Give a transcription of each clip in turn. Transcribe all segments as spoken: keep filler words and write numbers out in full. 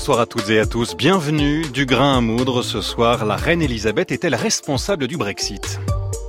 Bonsoir à toutes et à tous, bienvenue du grain à moudre. Ce soir, la reine Elisabeth est-elle responsable du Brexit ?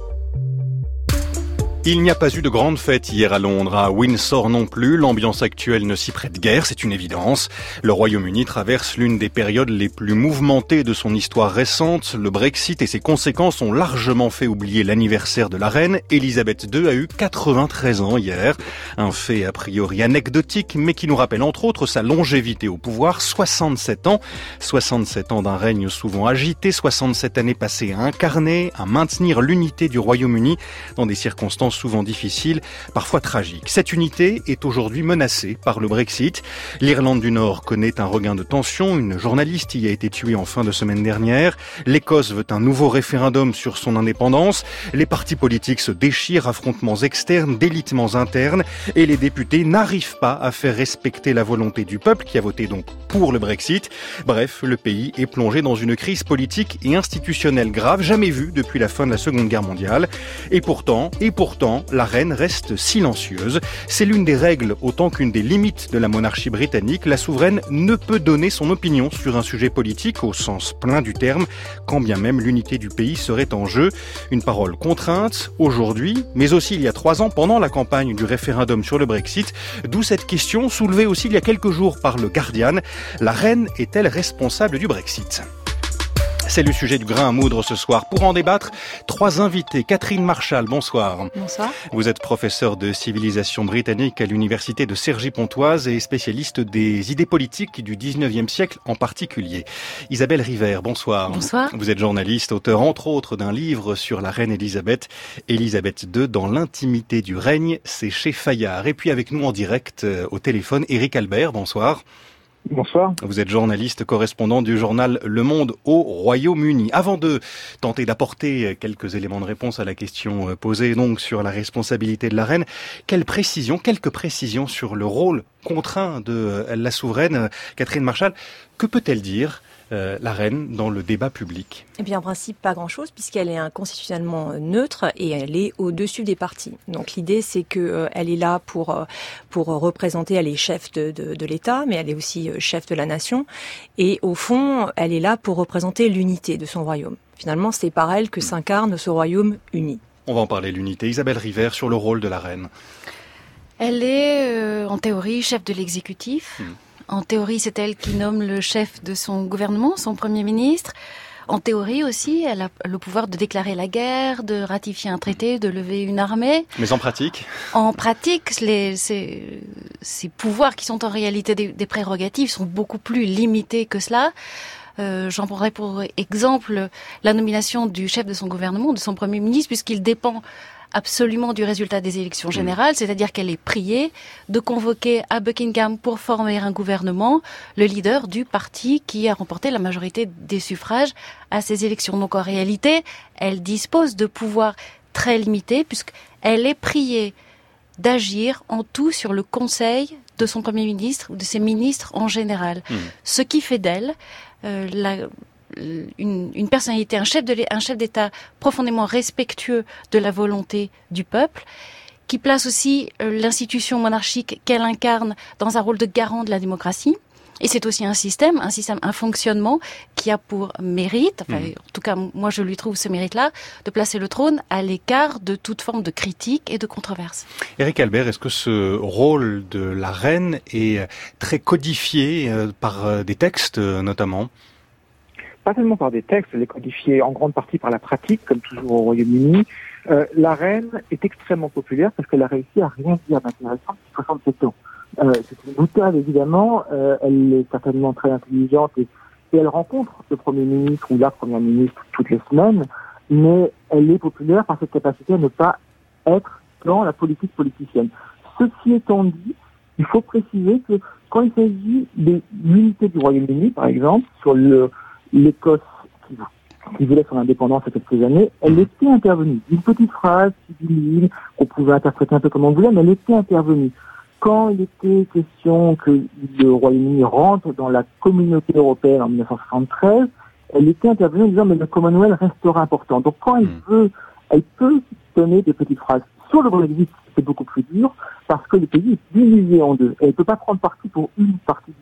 Il n'y a pas eu de grande fête hier à Londres, à Windsor non plus. L'ambiance actuelle ne s'y prête guère, c'est une évidence. Le Royaume-Uni traverse l'une des périodes les plus mouvementées de son histoire récente. Le Brexit et ses conséquences ont largement fait oublier l'anniversaire de la reine. Elisabeth deux a eu quatre-vingt-treize ans hier. Un fait a priori anecdotique, mais qui nous rappelle entre autres sa longévité au pouvoir, soixante-sept ans. soixante-sept ans d'un règne souvent agité, soixante-sept années passées à incarner, à maintenir l'unité du Royaume-Uni dans des circonstances souvent difficiles, parfois tragiques. Cette unité est aujourd'hui menacée par le Brexit. L'Irlande du Nord connaît un regain de tension. Une journaliste y a été tuée en fin de semaine dernière. L'Écosse veut un nouveau référendum sur son indépendance. Les partis politiques se déchirent, affrontements externes, délitements internes, et les députés n'arrivent pas à faire respecter la volonté du peuple qui a voté donc pour le Brexit. Bref, le pays est plongé dans une crise politique et institutionnelle grave, jamais vue depuis la fin de la Seconde Guerre mondiale. Et pourtant, et pourtant, la reine reste silencieuse. C'est l'une des règles autant qu'une des limites de la monarchie britannique. La souveraine ne peut donner son opinion sur un sujet politique au sens plein du terme, quand bien même l'unité du pays serait en jeu. Une parole contrainte aujourd'hui, mais aussi il y a trois ans pendant la campagne du référendum sur le Brexit, d'où cette question soulevée aussi il y a quelques jours par le Guardian. La reine est-elle responsable du Brexit ? C'est le sujet du grain à moudre ce soir. Pour en débattre, trois invités. Catherine Marchal, bonsoir. Bonsoir. Vous êtes professeure de civilisation britannique à l'université de Cergy-Pontoise et spécialiste des idées politiques du dix-neuvième siècle en particulier. Isabelle River, bonsoir. Bonsoir. Vous êtes journaliste, auteur entre autres d'un livre sur la reine Elisabeth, Elisabeth deux, dans l'intimité du règne. C'est chez Fayard. Et puis avec nous en direct euh, au téléphone, Éric Albert, bonsoir. Bonsoir. Vous êtes journaliste correspondant du journal Le Monde au Royaume-Uni. Avant de tenter d'apporter quelques éléments de réponse à la question posée donc sur la responsabilité de la reine, quelle précision, quelques précisions sur le rôle contraint de la souveraine, Catherine Marchal. Que peut-elle dire, euh, la reine, dans le débat public ? Eh bien, en principe, pas grand-chose, puisqu'elle est constitutionnellement neutre et elle est au-dessus des partis. Donc, l'idée, c'est que euh, elle est là pour euh, pour représenter, elle est chef de, de, de l'État, mais elle est aussi euh, chef de la nation. Et au fond, elle est là pour représenter l'unité de son royaume. Finalement, c'est par elle que s'incarne ce royaume uni. On va en parler, l'unité. Isabelle River, sur le rôle de la reine. Elle est, euh, en théorie, chef de l'exécutif. Mmh. En théorie, c'est elle qui nomme le chef de son gouvernement, son Premier ministre. En théorie aussi, elle a le pouvoir de déclarer la guerre, de ratifier un traité, de lever une armée. Mais en pratique ? En pratique, les, ces, ces pouvoirs qui sont en réalité des, des prérogatives sont beaucoup plus limités que cela. Euh, j'en prendrai pour exemple la nomination du chef de son gouvernement, de son Premier ministre, puisqu'il dépend absolument du résultat des élections générales, c'est-à-dire qu'elle est priée de convoquer à Buckingham pour former un gouvernement le leader du parti qui a remporté la majorité des suffrages à ces élections. Donc en réalité, elle dispose de pouvoirs très limités puisqu'elle est priée d'agir en tout sur le conseil de son Premier ministre ou de ses ministres en général. Mmh. Ce qui fait d'elle euh, la... Une, une personnalité, un chef, de, un chef d'État profondément respectueux de la volonté du peuple, qui place aussi euh, l'institution monarchique qu'elle incarne dans un rôle de garant de la démocratie. Et c'est aussi un système, un système, un fonctionnement qui a pour mérite, enfin, mmh. en tout cas moi je lui trouve ce mérite-là, de placer le trône à l'écart de toute forme de critique et de controverse. Éric Albert, est-ce que ce rôle de la reine est très codifié euh, par euh, des textes euh, notamment ? Pas seulement par des textes, elle est codifiée en grande partie par la pratique, comme toujours au Royaume-Uni. Euh, la reine est extrêmement populaire parce qu'elle a réussi à rien dire d'intéressant depuis soixante-sept ans. Euh, c'est une boutade, évidemment. Euh, elle est certainement très intelligente et, et elle rencontre le Premier ministre ou la Première ministre toutes les semaines, mais elle est populaire par cette capacité à ne pas être dans la politique politicienne. Ceci étant dit, il faut préciser que quand il s'agit de l'unité du Royaume-Uni, par exemple, sur le l'Écosse qui, qui voulait son indépendance il y a quelques années, elle était intervenue. Une petite phrase sibylle qu'on pouvait interpréter un peu comme on voulait, mais elle était intervenue. Quand il était question que le Royaume-Uni rentre dans la communauté européenne en dix-neuf cent soixante-treize, elle était intervenue en disant mais le Commonwealth restera important. Donc quand elle veut, elle peut donner des petites phrases. Sur le Brexit, c'est beaucoup plus dur parce que le pays est divisé en deux. Elle ne peut pas prendre parti pour une partie du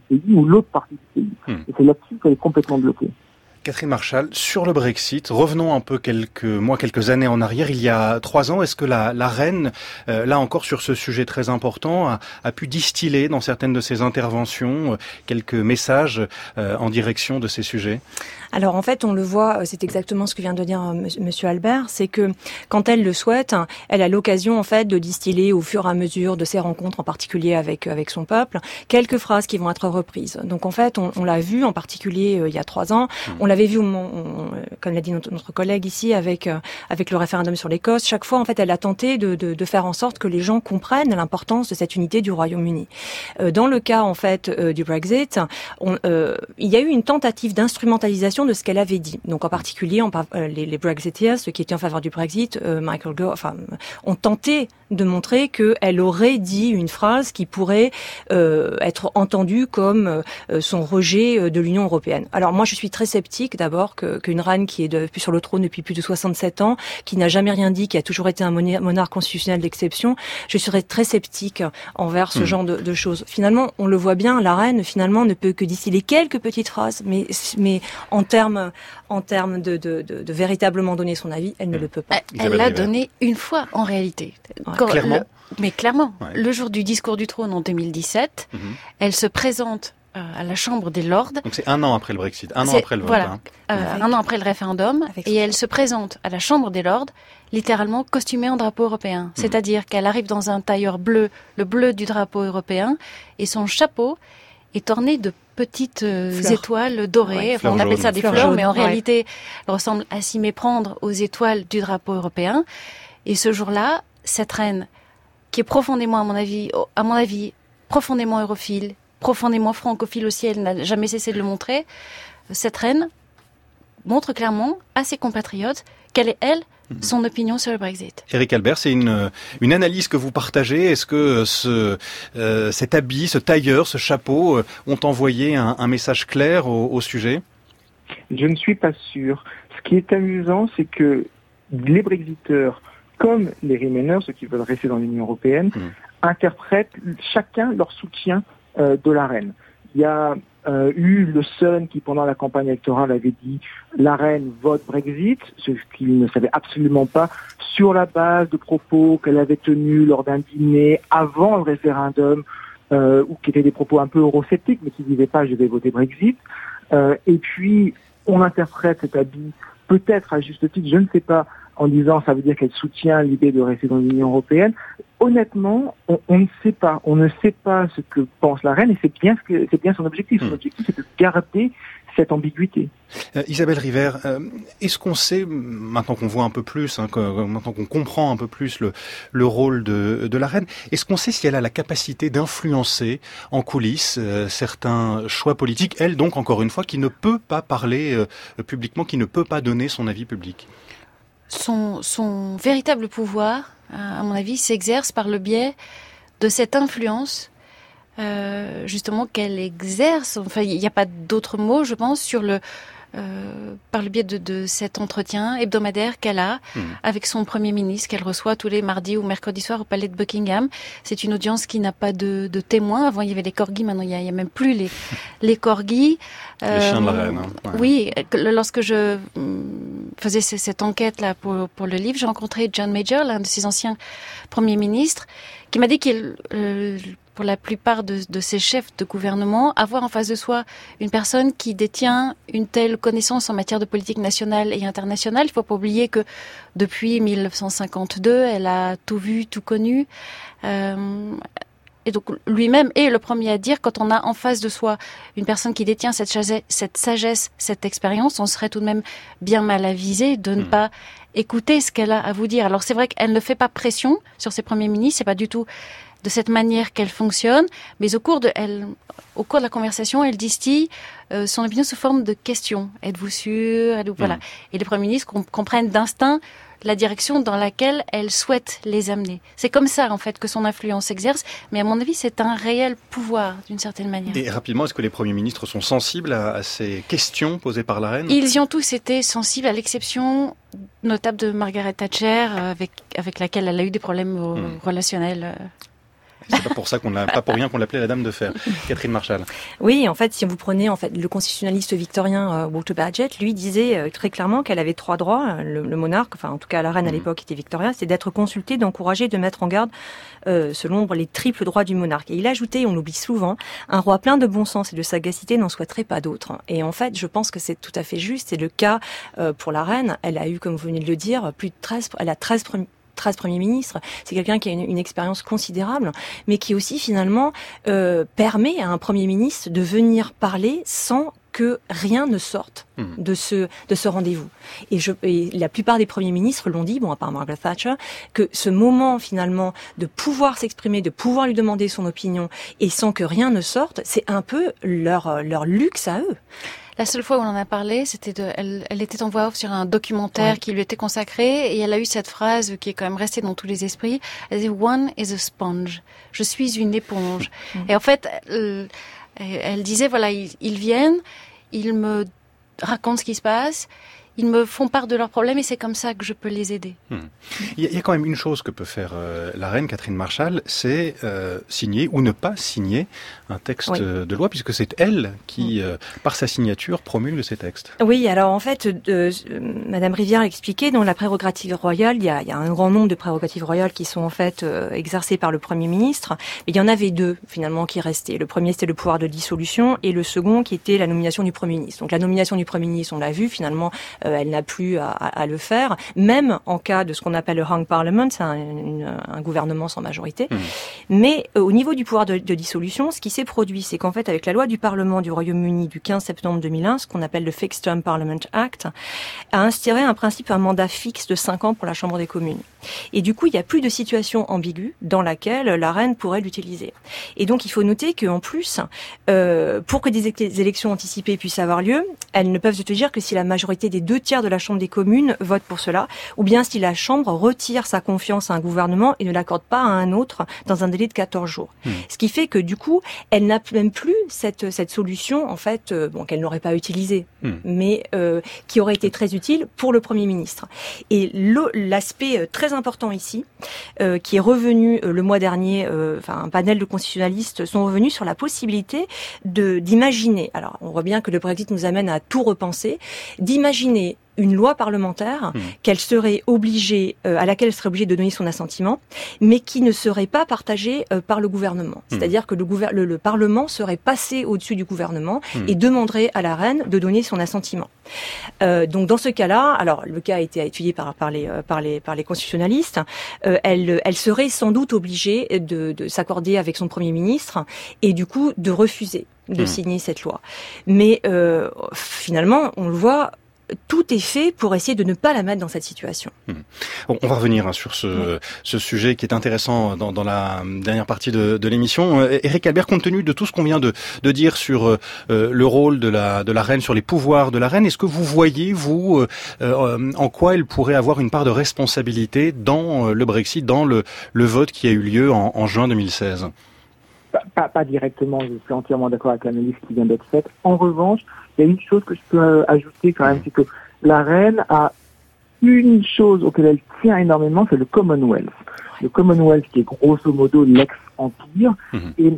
pays ou l'autre partie du pays. Hmm. Et c'est là-dessus qu'elle est complètement bloquée. Catherine Marchal, sur le Brexit, revenons un peu quelques mois, quelques années en arrière. Il y a trois ans, est-ce que la, la reine, euh, là encore sur ce sujet très important, a, a pu distiller dans certaines de ses interventions euh, quelques messages euh, en direction de ces sujets ? Alors en fait, on le voit, c'est exactement ce que vient de dire Monsieur Albert, c'est que quand elle le souhaite, elle a l'occasion en fait de distiller au fur et à mesure de ses rencontres, en particulier avec avec son peuple, quelques phrases qui vont être reprises. Donc en fait, on, on l'a vu en particulier euh, il y a trois ans, on l'avait vu, au moment, on, comme l'a dit notre, notre collègue ici, avec euh, avec le référendum sur l'Écosse. Chaque fois, en fait, elle a tenté de, de, de faire en sorte que les gens comprennent l'importance de cette unité du Royaume-Uni. Euh, dans le cas en fait euh, du Brexit, on, euh, il y a eu une tentative d'instrumentalisation de ce qu'elle avait dit. Donc en particulier, on, euh, les, les Brexiteers, ceux qui étaient en faveur du Brexit, euh, Michael Gove, enfin, ont tenté de montrer qu'elle aurait dit une phrase qui pourrait euh, être entendue comme euh, son rejet de l'Union européenne. Alors moi, je suis très sceptique d'abord que, qu'une reine qui est depuis sur le trône depuis plus de soixante-sept ans, qui n'a jamais rien dit, qui a toujours été un monarque constitutionnel d'exception, je serais très sceptique envers ce mmh. genre de, de choses. Finalement, on le voit bien, la reine finalement ne peut que distiller quelques petites phrases, mais mais en termes en termes de, de, de, de véritablement donner son avis, elle ne le peut pas. Elle l'a donné une fois en réalité. Ouais. Quand, clairement. Le, mais clairement, ouais. Le jour du discours du trône en deux mille dix-sept, mmh. elle se présente euh, à la Chambre des Lords. Donc c'est un an après le Brexit, un an après le vote. Voilà, hein. euh, un an après le référendum, et elle se présente à la Chambre des Lords, littéralement costumée en drapeau européen. Mmh. C'est-à-dire qu'elle arrive dans un tailleur bleu, le bleu du drapeau européen, et son chapeau est orné de petites euh, étoiles dorées. Ouais, enfin, on appelle ça des fleurs, fleurs mais en ouais. réalité, elle ressemble à s'y méprendre aux étoiles du drapeau européen. Et ce jour-là, cette reine, qui est profondément, à mon avis, à mon avis, profondément europhile, profondément francophile aussi, elle n'a jamais cessé de le montrer, cette reine montre clairement à ses compatriotes quelle est, elle, son opinion sur le Brexit. Éric Albert, c'est une, une analyse que vous partagez. Est-ce que ce, euh, cet habit, ce tailleur, ce chapeau euh, ont envoyé un, un message clair au, au sujet ? Je ne suis pas sûr. Ce qui est amusant, c'est que les Brexiteurs, comme les Remainers, ceux qui veulent rester dans l'Union européenne, mmh. interprètent chacun leur soutien euh, de la reine. Il y a euh, eu le Sun qui, pendant la campagne électorale, avait dit « la reine vote Brexit », ce qu'il ne savait absolument pas, sur la base de propos qu'elle avait tenus lors d'un dîner avant le référendum, euh, ou qui étaient des propos un peu eurosceptiques, mais qui ne disaient pas « je vais voter Brexit euh, ». Et puis, on interprète cet habit, peut-être à juste titre, je ne sais pas, en disant ça veut dire qu'elle soutient l'idée de rester dans l'Union européenne. Honnêtement, on, on ne sait pas. On ne sait pas ce que pense la reine et c'est bien ce que c'est bien son objectif. Son objectif, c'est de garder cette ambiguïté. Euh, Isabelle River, euh, est-ce qu'on sait, maintenant qu'on voit un peu plus, hein, que, maintenant qu'on comprend un peu plus le, le rôle de, de la reine, est-ce qu'on sait si elle a la capacité d'influencer en coulisses euh, certains choix politiques, elle donc, encore une fois, qui ne peut pas parler euh, publiquement, qui ne peut pas donner son avis public ? Son, son véritable pouvoir, à mon avis, s'exerce par le biais de cette influence euh, justement qu'elle exerce. Enfin, il n'y a pas d'autre mot, je pense, sur le euh, par le biais de, de cet entretien hebdomadaire qu'elle a mmh. avec son Premier ministre, qu'elle reçoit tous les mardis ou mercredis soirs au palais de Buckingham. C'est une audience qui n'a pas de, de témoins. Avant, il y avait les corgis, maintenant, il n'y a, a même plus les, les corgis. Les euh, chiens de la reine. Hein. Ouais. Oui, lorsque je faisais cette enquête-là pour, pour le livre, j'ai rencontré John Major, l'un de ses anciens premiers ministres, qui m'a dit qu'il... Euh, pour la plupart de, de ces chefs de gouvernement, avoir en face de soi une personne qui détient une telle connaissance en matière de politique nationale et internationale. Il ne faut pas oublier que depuis mille neuf cent cinquante-deux, elle a tout vu, tout connu. Euh, et donc lui-même est le premier à dire, quand on a en face de soi une personne qui détient cette, chase, cette sagesse, cette expérience, on serait tout de même bien mal avisé de ne mmh. pas écouter ce qu'elle a à vous dire. Alors c'est vrai qu'elle ne fait pas pression sur ses premiers ministres, c'est pas du tout de cette manière qu'elle fonctionne, mais au cours de, elle, au cours de la conversation, elle distille euh, son opinion sous forme de questions. Êtes-vous sûr? Êtes-vous... Voilà. Mmh. Et les premiers ministres comp- comprennent d'instinct la direction dans laquelle elle souhaite les amener. C'est comme ça, en fait, que son influence s'exerce, mais à mon avis, c'est un réel pouvoir, d'une certaine manière. Et rapidement, est-ce que les premiers ministres sont sensibles à, à ces questions posées par la reine? Ils y ont tous été sensibles, à l'exception notable de Margaret Thatcher, avec, avec laquelle elle a eu des problèmes mmh. relationnels. C'est pas pour ça qu'on l'a, pas pour rien qu'on l'appelait la Dame de Fer. Catherine Marchal. Oui, en fait, si vous prenez en fait le constitutionnaliste victorien euh, Walter Bagehot, lui disait euh, très clairement qu'elle avait trois droits. Le, le monarque, enfin en tout cas la reine à l'époque était Victoria, c'est d'être consultée, d'encourager, de mettre en garde euh, selon les triples droits du monarque. Et il ajoutait, on l'oublie souvent, un roi plein de bon sens et de sagacité n'en souhaiterait pas d'autre. Et en fait, je pense que c'est tout à fait juste. C'est le cas euh, pour la reine. Elle a eu, comme vous venez de le dire, plus de treize, elle a treize premiers treize premiers ministres. C'est quelqu'un qui a une, une expérience considérable, mais qui aussi finalement euh, permet à un premier ministre de venir parler sans que rien ne sorte mmh. de ce de ce rendez-vous. Et, je, et la plupart des premiers ministres l'ont dit, bon à part Margaret Thatcher, que ce moment finalement de pouvoir s'exprimer, de pouvoir lui demander son opinion, et sans que rien ne sorte, c'est un peu leur leur luxe à eux. La seule fois où on en a parlé, c'était de, elle, elle était en voix off sur un documentaire ouais. qui lui était consacré, et elle a eu cette phrase qui est quand même restée dans tous les esprits. Elle dit "One is a sponge." Je suis une éponge. Mmh. Et en fait, elle, elle disait voilà, ils, ils viennent, ils me racontent ce qui se passe. Ils me font part de leurs problèmes et c'est comme ça que je peux les aider. Hmm. Il y a quand même une chose que peut faire euh, la reine Catherine Marchal, c'est euh, signer ou ne pas signer un texte oui. de loi, puisque c'est elle qui, euh, par sa signature, promulgue ces textes. Oui, alors en fait, euh, Madame Rivière l'expliquait, dans la prérogative royale, il y a, il y a un grand nombre de prérogatives royales qui sont en fait euh, exercées par le Premier ministre, mais il y en avait deux finalement qui restaient. Le premier, c'était le pouvoir de dissolution, et le second qui était la nomination du Premier ministre. Donc la nomination du Premier ministre, on l'a vu, finalement, euh, elle n'a plus à, à, à le faire, même en cas de ce qu'on appelle le hung parliament, c'est un, une, un gouvernement sans majorité. Mmh. Mais euh, au niveau du pouvoir de, de dissolution, ce qui s'est produit, c'est qu'en fait, avec la loi du Parlement du Royaume-Uni du quinze septembre deux mille un, ce qu'on appelle le Fixed Term Parliament Act, a instauré un principe, un mandat fixe de cinq ans pour la Chambre des communes. Et du coup, il n'y a plus de situation ambiguë dans laquelle la reine pourrait l'utiliser. Et donc, il faut noter qu'en plus, euh, pour que des, des élections anticipées puissent avoir lieu, elles ne peuvent se dire que si la majorité des deux tiers de la Chambre des communes vote pour cela, ou bien si la Chambre retire sa confiance à un gouvernement et ne l'accorde pas à un autre dans un délai de quatorze jours. Mmh. Ce qui fait que, du coup, elle n'a même plus cette, cette solution, en fait, euh, bon, qu'elle n'aurait pas utilisée, mmh. mais euh, qui aurait été très utile pour le Premier ministre. Et le, l'aspect très important ici, euh, qui est revenu euh, le mois dernier, euh, enfin un panel de constitutionnalistes sont revenus sur la possibilité de d'imaginer, alors on voit bien que le Brexit nous amène à tout repenser, d'imaginer une loi parlementaire mmh. qu'elle serait obligée, euh, à laquelle elle serait obligée de donner son assentiment, mais qui ne serait pas partagée euh, par le gouvernement. Mmh. C'est-à-dire que le, gouver- le, le Parlement serait passé au-dessus du gouvernement mmh. et demanderait à la reine de donner son assentiment. Euh, donc dans ce cas-là, alors le cas a été étudié par, par, les, euh, par, les, par les constitutionnalistes, euh, elle, elle serait sans doute obligée de, de s'accorder avec son Premier ministre et du coup de refuser de mmh. signer cette loi. Mais euh, finalement, on le voit, tout est fait pour essayer de ne pas la mettre dans cette situation. Mmh. Bon, on va revenir hein, sur ce, oui. ce sujet qui est intéressant dans, dans la dernière partie de, de l'émission. Euh, Éric Albert, compte tenu de tout ce qu'on vient de, de dire sur euh, le rôle de la, de la reine, sur les pouvoirs de la reine, est-ce que vous voyez, vous, euh, euh, en quoi elle pourrait avoir une part de responsabilité dans euh, le Brexit, dans le, le vote qui a eu lieu en, en juin deux mille seize ? Pas, pas, pas directement, je suis entièrement d'accord avec l'analyse qui vient d'être faite. En revanche, il y a une chose que je peux ajouter quand même, c'est que la reine a une chose auquel elle tient énormément, c'est le Commonwealth. Le Commonwealth qui est grosso modo l'ex-empire. Mmh. Et,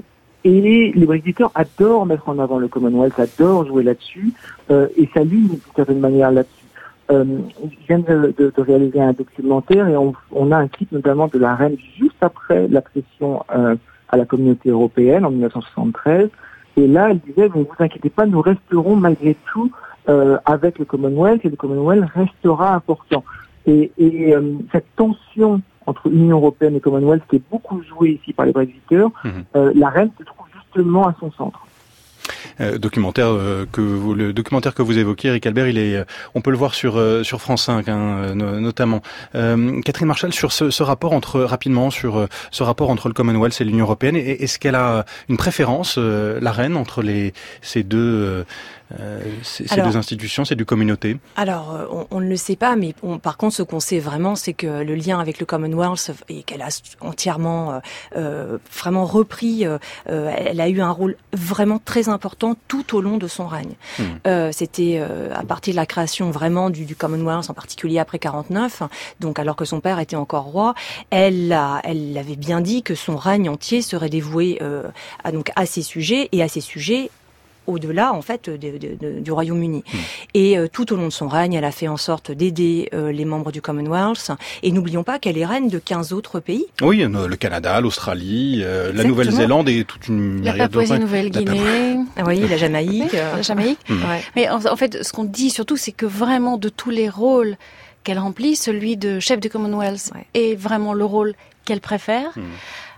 et les Brexiteurs adorent mettre en avant le Commonwealth, adorent jouer là-dessus, euh, et s'alignent d'une certaine manière là-dessus. Euh, je viens de, de, de réaliser un documentaire et on, on a un clip notamment de la reine juste après l'accession euh, à la communauté européenne en dix-neuf cent soixante-treize. Et là, elle disait, ne vous inquiétez pas, nous resterons malgré tout euh, avec le Commonwealth et le Commonwealth restera important. Et, et euh, cette tension entre Union européenne et Commonwealth qui est beaucoup jouée ici par les Brexiteurs, mmh. euh, la reine se trouve justement à son centre. Euh, documentaire euh, que vous, le documentaire que vous évoquez, Éric Albert, il est, euh, on peut le voir sur euh, sur France cinq, hein, no, notamment. Euh, Catherine Marchal, sur ce, ce rapport entre rapidement sur euh, ce rapport entre le Commonwealth et l'Union européenne, est-ce qu'elle a une préférence, euh, la reine, entre les ces deux euh, Euh, ces, alors, ces deux institutions, ces deux communautés? Alors, on, on ne le sait pas, mais on, par contre, ce qu'on sait vraiment, c'est que le lien avec le Commonwealth, et qu'elle a entièrement, euh, vraiment repris, euh, elle a eu un rôle vraiment très important important tout au long de son règne. Mmh. Euh, c'était euh, à partir de la création vraiment du, du Commonwealth, en particulier après quarante-neuf, donc alors que son père était encore roi, elle, a, elle avait bien dit que son règne entier serait dévoué euh, à, donc, à ces sujets, et à ces sujets au-delà en fait de, de, de, du Royaume-Uni. Mmh. Et euh, tout au long de son règne, elle a fait en sorte d'aider euh, les membres du Commonwealth. Et n'oublions pas qu'elle est reine de quinze autres pays. Oui, le Canada, l'Australie, euh, la Nouvelle-Zélande et toute une la Papouasie-Nouvelle-Guinée. Ah oui, la Jamaïque. La Jamaïque. Mmh. Ouais. Mais en, en fait, ce qu'on dit surtout, c'est que vraiment de tous les rôles qu'elle remplit, celui de chef du Commonwealth ouais. est vraiment le rôle qu'elle préfère. Mmh.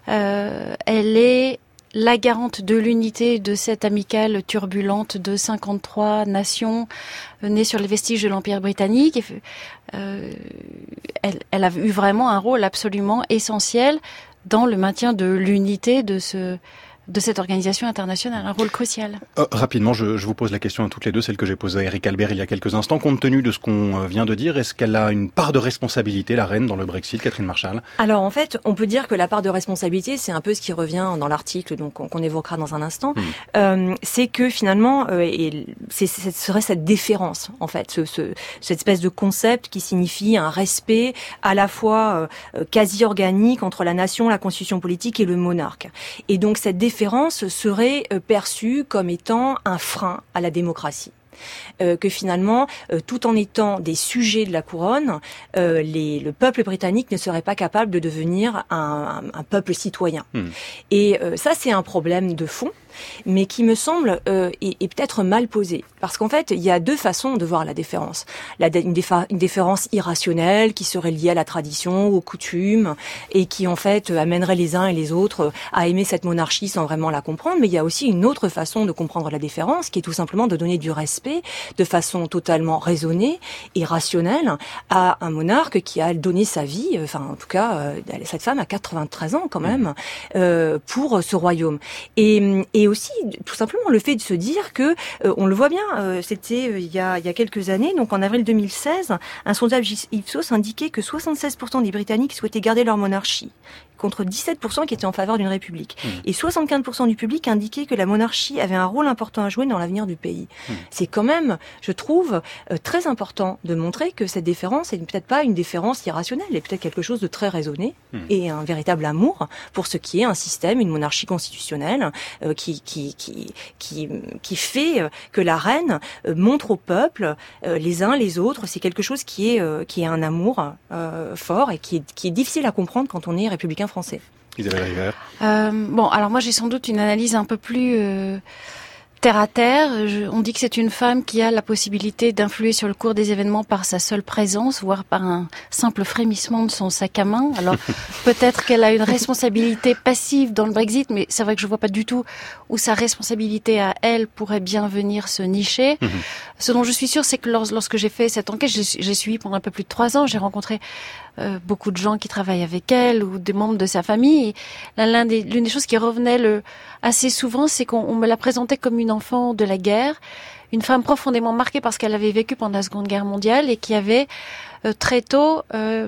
Euh, elle est la garante de l'unité de cette amicale turbulente de cinquante-trois nations nées sur les vestiges de l'Empire britannique. Et, euh, elle, elle a eu vraiment un rôle absolument essentiel dans le maintien de l'unité de ce de cette organisation internationale, un rôle crucial. Euh, rapidement, je, je vous pose la question à toutes les deux, celle que j'ai posée à Eric Albert il y a quelques instants. Compte tenu de ce qu'on vient de dire, est-ce qu'elle a une part de responsabilité, la reine, dans le Brexit, Catherine Marchal ? Alors en fait, on peut dire que la part de responsabilité, c'est un peu ce qui revient dans l'article donc qu'on évoquera dans un instant, mmh. euh, c'est que finalement, euh, et c'est, ce serait cette déférence, en fait, ce, ce, cette espèce de concept qui signifie un respect à la fois euh, quasi organique entre la nation, la constitution politique et le monarque. Et donc cette déférence serait perçue comme étant un frein à la démocratie. Euh, que finalement, euh, tout en étant des sujets de la couronne, euh, les, le peuple britannique ne serait pas capable de devenir un, un, un peuple citoyen. Mmh. Et euh, ça, c'est un problème de fond, mais qui me semble euh, est, est peut-être mal posé. Parce qu'en fait, il y a deux façons de voir la déférence. La, une, défa, une déférence irrationnelle qui serait liée à la tradition, aux coutumes, et qui en fait amènerait les uns et les autres à aimer cette monarchie sans vraiment la comprendre. Mais il y a aussi une autre façon de comprendre la déférence, qui est tout simplement de donner du respect de façon totalement raisonnée et rationnelle à un monarque qui a donné sa vie, enfin en tout cas euh, cette femme a quatre-vingt-treize ans quand même, euh, pour ce royaume. Et, et aussi tout simplement le fait de se dire que, euh, on le voit bien, euh, c'était euh, il, y a, il y a quelques années, donc en avril deux mille seize, un sondage Ipsos indiquait que soixante-seize pour cent des Britanniques souhaitaient garder leur monarchie, contre dix-sept pour cent qui étaient en faveur d'une république. Mmh. Et soixante-quinze pour cent du public indiquait que la monarchie avait un rôle important à jouer dans l'avenir du pays. Mmh. C'est quand même, je trouve, euh, très important de montrer que cette déférence n'est peut-être pas une déférence irrationnelle, elle est peut-être quelque chose de très raisonné mmh. et un véritable amour pour ce qui est un système, une monarchie constitutionnelle euh, qui, qui, qui, qui, qui fait que la reine euh, montre au peuple euh, les uns les autres. C'est quelque chose qui est, euh, qui est un amour euh, fort et qui est, qui est difficile à comprendre quand on est républicain français. Isabelle River. Euh, bon, alors moi j'ai sans doute une analyse un peu plus euh, terre à terre. Je, on dit que c'est une femme qui a la possibilité d'influer sur le cours des événements par sa seule présence, voire par un simple frémissement de son sac à main. Alors peut-être qu'elle a une responsabilité passive dans le Brexit, mais c'est vrai que je vois pas du tout où sa responsabilité à elle pourrait bien venir se nicher. Mmh. Ce dont je suis sûre, c'est que lors, lorsque j'ai fait cette enquête, j'ai, j'ai suivi pendant un peu plus de trois ans, j'ai rencontré euh, beaucoup de gens qui travaillent avec elle ou des membres de sa famille. Et l'un des, l'une des choses qui revenait le, assez souvent, c'est qu'on on me la présentait comme une enfant de la guerre, une femme profondément marquée parce qu'elle avait vécu pendant la Seconde Guerre mondiale et qui avait euh, très tôt euh,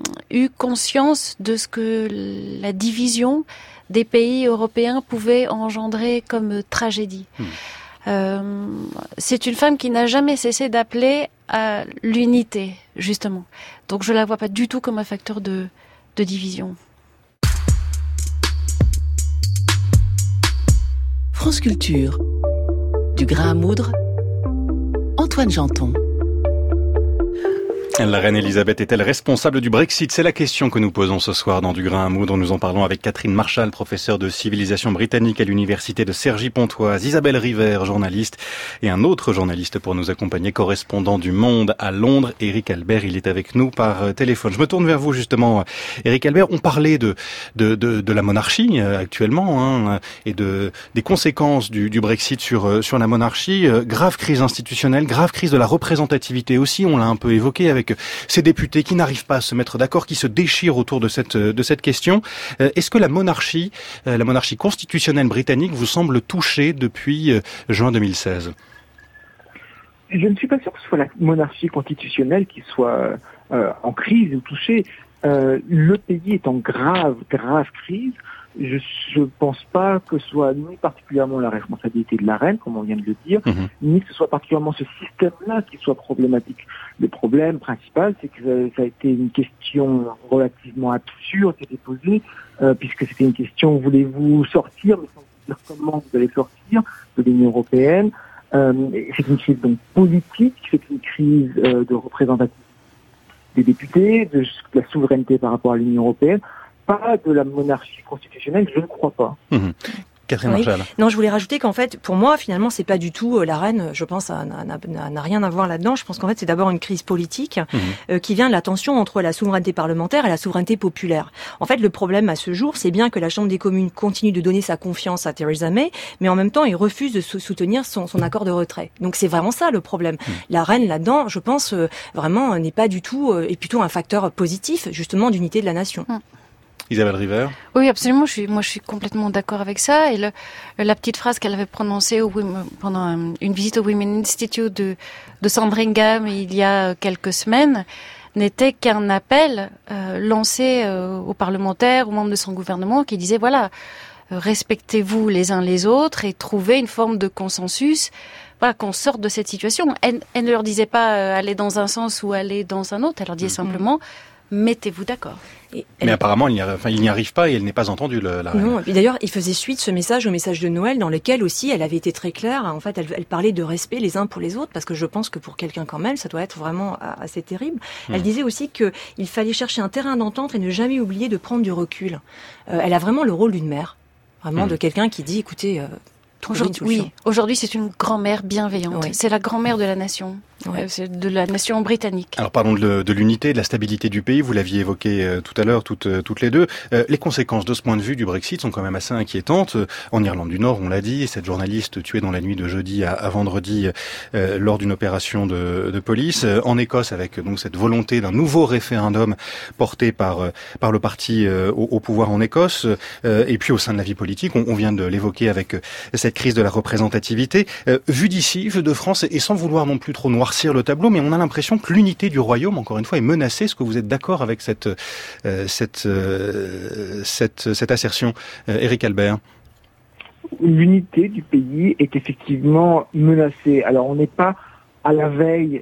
eu conscience de ce que la division des pays européens pouvait engendrer comme tragédie. Mmh. Euh, c'est une femme qui n'a jamais cessé d'appeler à l'unité, justement. Donc je la vois pas du tout comme un facteur de, de division. France Culture. Du grain à moudre, Antoine Janton. La reine Elisabeth est-elle responsable du Brexit ? C'est la question que nous posons ce soir dans Du grain à moudre. Nous en parlons avec Catherine Marchal, professeure de civilisation britannique à l'université de Cergy-Pontoise, Isabelle River, journaliste, et un autre journaliste pour nous accompagner, correspondant du Monde à Londres, Eric Albert. Il est avec nous par téléphone. Je me tourne vers vous justement, Eric Albert. On parlait de de de, de la monarchie actuellement, hein, et de des conséquences du, du Brexit sur sur la monarchie. Grave crise institutionnelle, grave crise de la représentativité aussi. On l'a un peu évoqué avec ces députés qui n'arrivent pas à se mettre d'accord, qui se déchirent autour de cette de cette question. Est-ce que la monarchie, la monarchie constitutionnelle britannique vous semble touchée depuis juin deux mille seize ? Je ne suis pas sûr que ce soit la monarchie constitutionnelle qui soit euh, en crise ou touchée. Euh, le pays est en grave, grave crise. Je ne pense pas que ce soit ni particulièrement la responsabilité de la reine, comme on vient de le dire, mmh. ni que ce soit particulièrement ce système-là qui soit problématique. Le problème principal, c'est que ça a été une question relativement absurde qui a été posée, euh, puisque c'était une question, voulez-vous sortir, mais sans dire comment vous allez sortir de l'Union européenne. Euh, c'est une crise donc politique, c'est une crise euh, de représentativité des députés, de la souveraineté par rapport à l'Union européenne. Pas de la monarchie constitutionnelle, je ne crois pas. Mmh. Catherine oui. Marchal. Non, je voulais rajouter qu'en fait, pour moi, finalement, c'est pas du tout euh, la reine. Je pense, n'a, n'a, n'a rien à voir là-dedans. Je pense qu'en fait, c'est d'abord une crise politique mmh. euh, qui vient de la tension entre la souveraineté parlementaire et la souveraineté populaire. En fait, le problème à ce jour, c'est bien que la Chambre des communes continue de donner sa confiance à Theresa May, mais en même temps, il refuse de soutenir son, son accord de retrait. Donc, c'est vraiment ça le problème. Mmh. La reine là-dedans, je pense, euh, vraiment, n'est pas du tout, euh, est plutôt un facteur positif, justement, d'unité de la nation. Mmh. Isabelle River. Oui, absolument. Je suis, moi, je suis complètement d'accord avec ça. Et le, la petite phrase qu'elle avait prononcée au, pendant une visite au Women Institute de, de Sandringham il y a quelques semaines n'était qu'un appel euh, lancé euh, aux parlementaires, aux membres de son gouvernement, qui disait voilà, euh, respectez-vous les uns les autres et trouvez une forme de consensus. Voilà, qu'on sorte de cette situation. Elle, elle ne leur disait pas euh, aller dans un sens ou aller dans un autre. Elle leur disait mmh. simplement mettez-vous d'accord. Et mais apparemment, il n'y, arrive, enfin, il n'y arrive pas et elle n'est pas entendue, le, la reine. Non, et d'ailleurs, il faisait suite ce message au message de Noël dans lequel aussi elle avait été très claire. En fait, elle, elle parlait de respect les uns pour les autres parce que je pense que pour quelqu'un comme elle, ça doit être vraiment assez terrible. Mmh. Elle disait aussi qu'il fallait chercher un terrain d'entente et ne jamais oublier de prendre du recul. Euh, elle a vraiment le rôle d'une mère, vraiment mmh. de quelqu'un qui dit, écoutez... Euh, Aujourd'hui, oui. Aujourd'hui, c'est une grand-mère bienveillante. Oui. C'est la grand-mère de la nation. Ouais. C'est de la nation britannique. Alors parlons de, de l'unité, de la stabilité du pays. Vous l'aviez évoqué euh, tout à l'heure, toutes, euh, toutes les deux. Euh, les conséquences de ce point de vue du Brexit sont quand même assez inquiétantes. Euh, en Irlande du Nord, on l'a dit, cette journaliste tuée dans la nuit de jeudi à, à vendredi euh, lors d'une opération de, de police. Euh, en Écosse, avec donc cette volonté d'un nouveau référendum porté par euh, par le parti euh, au, au pouvoir en Écosse. Euh, et puis au sein de la vie politique, on, on vient de l'évoquer avec euh, cette crise de la représentativité. Euh, vu d'ici, vu de France, et sans vouloir non plus trop noircir le tableau, mais on a l'impression que l'unité du royaume, encore une fois, est menacée. Est-ce que vous êtes d'accord avec cette euh, cette, euh, cette cette assertion, euh, Éric Albert? L'unité du pays est effectivement menacée. Alors, on n'est pas à la veille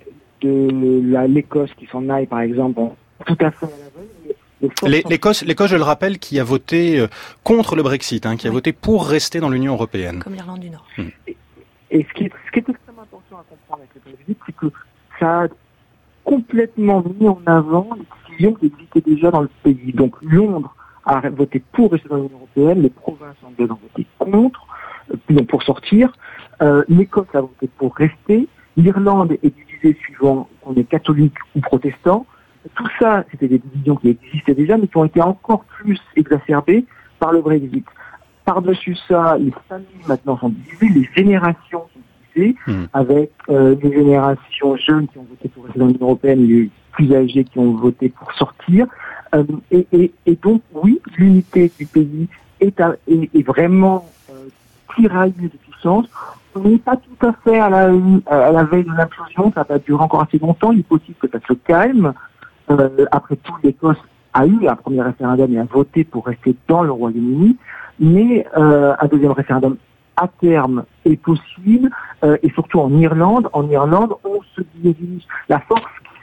de la, l'Écosse qui s'en aille, par exemple, tout à fait à la veille. L'Écosse, l'Écosse, je le rappelle, qui a voté contre le Brexit, hein, qui a oui. voté pour rester dans l'Union européenne. Comme l'Irlande du Nord. Hmm. Et, et ce, qui est, ce qui est extrêmement important à comprendre avec le Brexit, c'est que ça a complètement mis en avant les décisions qui existaient déjà dans le pays. Donc Londres a voté pour rester dans l'Union européenne, les provinces anglaises ont voté contre, euh, pour sortir. Euh, L'Écosse a voté pour rester. L'Irlande est divisée suivant qu'on est catholique ou protestant. Tout ça, c'était des divisions qui existaient déjà, mais qui ont été encore plus exacerbées par le Brexit. Par-dessus ça, les familles maintenant sont divisées, les générations sont divisées, mmh. avec euh, des générations jeunes qui ont voté pour rester dans l'Union européenne et les plus âgés qui ont voté pour sortir. Euh, et, et, et donc, oui, l'unité du pays est, à, est, est vraiment euh, tiraillée de puissance. On n'est pas tout à fait à la, à la veille de l'implosion, ça va durer encore assez longtemps, il est possible que ça se calme. Euh, après tout, l'Écosse a eu un premier référendum et a voté pour rester dans le Royaume-Uni, mais euh, un deuxième référendum à terme est possible, euh, et surtout en Irlande. En Irlande, on se dirige. La force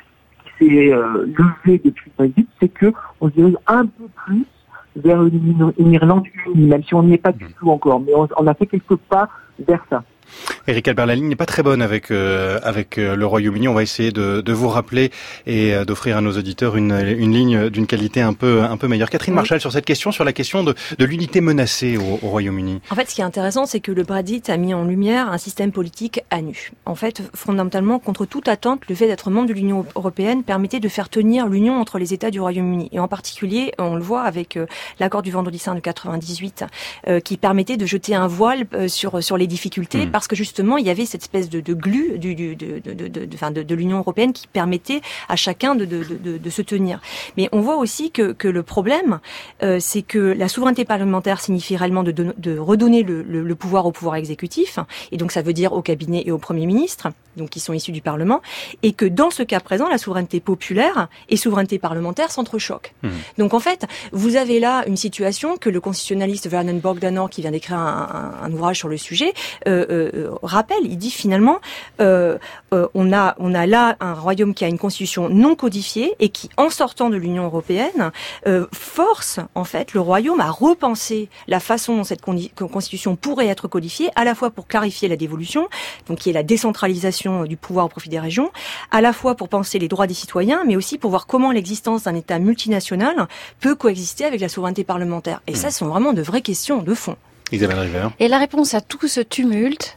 qui s'est euh, levée depuis le Brexit, c'est que on se dirige un peu plus vers une, une Irlande unie, même si on n'y est pas du tout encore, mais on, on a fait quelques pas vers ça. Éric Albert, la ligne n'est pas très bonne avec euh, avec euh, le Royaume-Uni. On va essayer de, de vous rappeler et euh, d'offrir à nos auditeurs une, une ligne d'une qualité un peu un peu meilleure. Catherine oui. Marchal, sur cette question, sur la question de, de l'unité menacée au, au Royaume-Uni. En fait, ce qui est intéressant, c'est que le Brexit a mis en lumière un système politique à nu. En fait, fondamentalement, contre toute attente, le fait d'être membre de l'Union européenne permettait de faire tenir l'union entre les États du Royaume-Uni. Et en particulier, on le voit avec euh, l'accord du Vendredi Saint de quatre-vingt-dix-huit, euh, qui permettait de jeter un voile euh, sur sur les difficultés, mmh. parce que justement, il y avait cette espèce de, de glu du, du, de, de, de, de, de, de, de l'Union européenne qui permettait à chacun de, de, de, de se tenir. Mais on voit aussi que, que le problème, euh, c'est que la souveraineté parlementaire signifie réellement de, de, de redonner le, le, le pouvoir au pouvoir exécutif, et donc ça veut dire au cabinet et au Premier ministre. donc qui sont issus du Parlement, et que dans ce cas présent, la souveraineté populaire et souveraineté parlementaire s'entrechoquent. Mmh. Donc en fait, vous avez là une situation que le constitutionnaliste Vernon Bogdanor, qui vient d'écrire un, un, un ouvrage sur le sujet, euh, euh, rappelle. Il dit finalement, euh, euh, on a on a là un royaume qui a une constitution non codifiée et qui, en sortant de l'Union européenne, euh, force en fait le royaume à repenser la façon dont cette constitution pourrait être codifiée, à la fois pour clarifier la dévolution, donc qui est la décentralisation du pouvoir au profit des régions, à la fois pour penser les droits des citoyens, mais aussi pour voir comment l'existence d'un État multinational peut coexister avec la souveraineté parlementaire. Et mmh. ça, ce sont vraiment de vraies questions de fond. Isabelle River. Et la réponse à tout ce tumulte,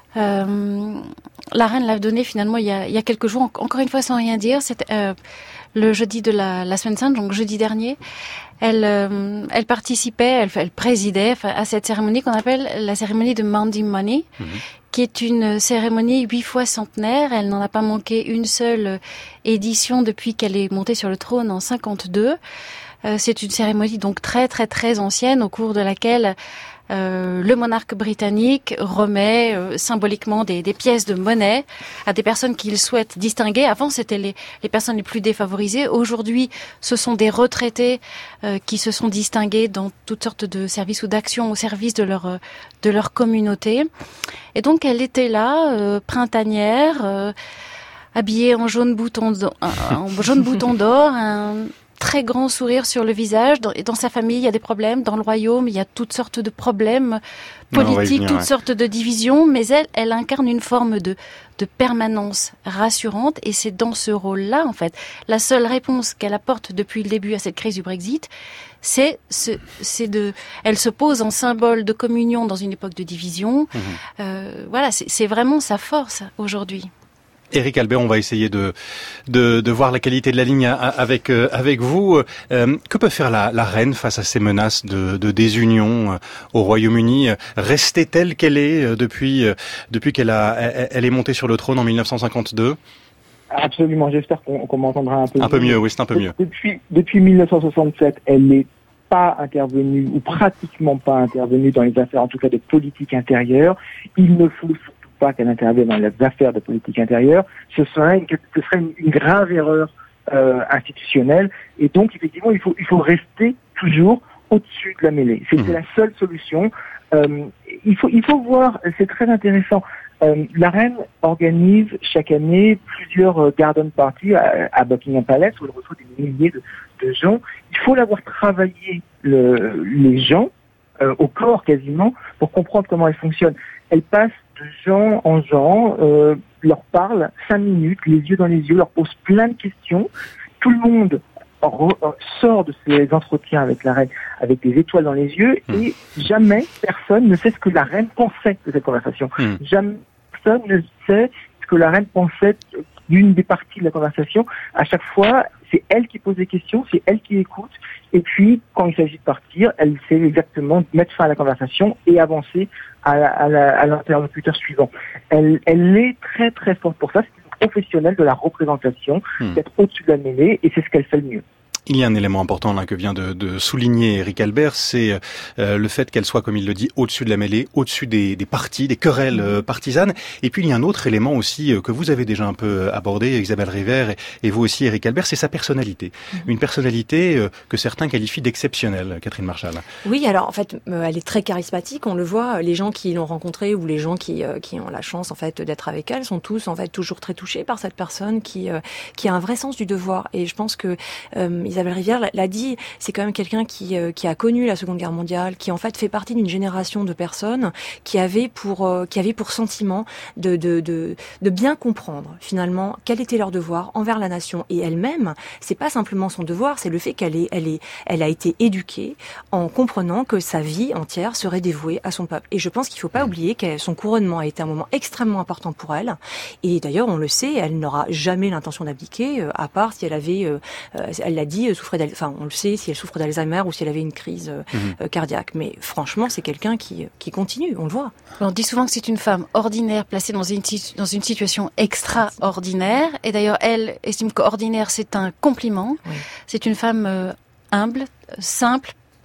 euh, la reine l'a donnée finalement il y a, il y a quelques jours, encore une fois sans rien dire, c'était euh, le jeudi de la, la semaine sainte, donc jeudi dernier. Elle, euh, elle participait, elle, elle présidait enfin, à cette cérémonie qu'on appelle la cérémonie de Mandy Money, mmh. qui est une cérémonie huit fois centenaire. Elle n'en a pas manqué une seule édition depuis qu'elle est montée sur le trône en cinquante-deux. Euh, c'est une cérémonie donc très très très ancienne au cours de laquelle Euh, le monarque britannique remet euh, symboliquement des, des pièces de monnaie à des personnes qu'il souhaite distinguer. Avant, c'était les, les personnes les plus défavorisées. Aujourd'hui, ce sont des retraités euh, qui se sont distingués dans toutes sortes de services ou d'actions au service de leur euh, de leur communauté. Et donc, elle était là, euh, printanière, euh, habillée en jaune bouton d'or, en jaune bouton d'or, un très grand sourire sur le visage. Dans, dans sa famille, il y a des problèmes. Dans le royaume, il y a toutes sortes de problèmes politiques, venir, toutes ouais. sortes de divisions. Mais elle, elle incarne une forme de, de permanence rassurante. Et c'est dans ce rôle-là, en fait, la seule réponse qu'elle apporte depuis le début à cette crise du Brexit, c'est, c'est, c'est de, elle se pose en symbole de communion dans une époque de division. Mmh. Euh, voilà, c'est, c'est vraiment sa force aujourd'hui. Éric Albert, on va essayer de, de, de voir la qualité de la ligne avec, euh, avec vous. Euh, que peut faire la, la reine face à ces menaces de, de désunion euh, au Royaume-Uni? Rester telle qu'elle est euh, depuis, euh, depuis qu'elle a, elle, elle est montée sur le trône en mille neuf cent cinquante-deux? Absolument, j'espère qu'on, qu'on m'entendra un peu mieux. Un peu mieux, oui, c'est un peu mieux. Depuis, depuis mille neuf cent soixante-sept, elle n'est pas intervenue, ou pratiquement pas intervenue dans les affaires, en tout cas de politique intérieure. Il ne faut pas qu'elle intervienne dans les affaires de politique intérieure, ce serait une, ce serait une, une grave erreur euh, institutionnelle. Et donc, effectivement, il faut, il faut rester toujours au-dessus de la mêlée. C'est, mmh. c'est la seule solution. Euh, il faut, il faut voir, c'est très intéressant. Euh, la reine organise chaque année plusieurs euh, garden parties à, à Buckingham Palace où elle reçoit des milliers de, de gens. Il faut l'avoir travaillé le, les gens euh, au corps quasiment pour comprendre comment elle fonctionne. Elle passe de gens en gens, euh, leur parle cinq minutes, les yeux dans les yeux, leur pose plein de questions. Tout le monde re- sort de ces entretiens avec la reine avec des étoiles dans les yeux mmh. et jamais personne ne sait ce que la reine pensait de cette conversation. Mmh. Jamais personne ne sait ce que la reine pensait d'une des parties de la conversation. À chaque fois, c'est elle qui pose des questions, c'est elle qui écoute. Et puis, quand il s'agit de partir, elle sait exactement mettre fin à la conversation et avancer à, la, à, la, à l'interlocuteur suivant. Elle, elle est très très forte pour ça. C'est une professionnelle de la représentation, mmh. d'être au-dessus de la mêlée, et c'est ce qu'elle fait le mieux. Il y a un élément important là que vient de, de souligner Éric Albert, c'est euh, le fait qu'elle soit, comme il le dit, au-dessus de la mêlée, au-dessus des, des partis, des querelles euh, partisanes. Et puis il y a un autre élément aussi euh, que vous avez déjà un peu abordé, Isabelle River, et, et vous aussi, Éric Albert, c'est sa personnalité. Mm-hmm. Une personnalité euh, que certains qualifient d'exceptionnelle, Catherine Marchal. Oui, alors en fait, euh, elle est très charismatique. On le voit, les gens qui l'ont rencontrée ou les gens qui euh, qui ont la chance en fait d'être avec elle sont tous en fait toujours très touchés par cette personne qui euh, qui a un vrai sens du devoir. Et je pense que euh, Isabelle Rivière l'a dit, c'est quand même quelqu'un qui euh, qui a connu la Seconde Guerre mondiale, qui en fait fait partie d'une génération de personnes qui avaient pour euh, qui avaient pour sentiment de de de de bien comprendre finalement quel était leur devoir envers la nation et elle-même. C'est pas simplement son devoir, c'est le fait qu'elle est elle est elle a été éduquée en comprenant que sa vie entière serait dévouée à son peuple. Et je pense qu'il faut pas oublier que son couronnement a été un moment extrêmement important pour elle. Et d'ailleurs, on le sait, elle n'aura jamais l'intention d'abdiquer, euh, à part si elle avait, euh, elle l'a dit, souffrait d'Al- enfin on le sait, si elle souffre d'Alzheimer ou si elle avait une crise euh, mmh. cardiaque. Mais franchement, c'est quelqu'un qui qui continue, on le voit. On dit souvent que c'est une femme ordinaire placée dans une dans une situation extraordinaire. Et d'ailleurs, elle estime qu'ordinaire c'est un compliment. Oui. C'est une femme euh, humble, simple,